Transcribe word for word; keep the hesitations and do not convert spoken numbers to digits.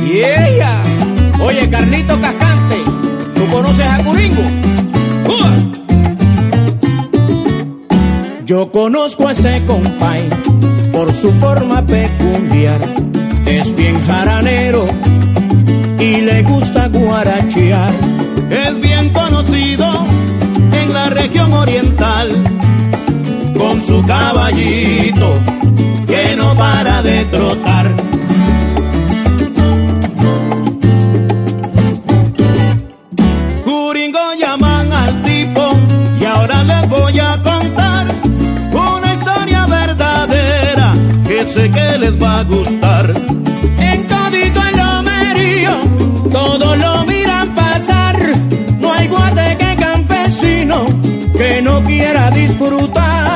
Y ella, oye, Carlito Cascante, ¿tú conoces a Curingo? ¡Uah! Yo conozco a ese compay por su forma peculiar. Es bien jaranero y le gusta guarachear. Es bien conocido en la región oriental, con su caballito que no para de trotar. Curingo llaman al tipo y ahora les voy a contar una historia verdadera que sé que les va a gustar. En todito el lomerío todos lo miran pasar. No hay guateque campesino que no quiera disfrutar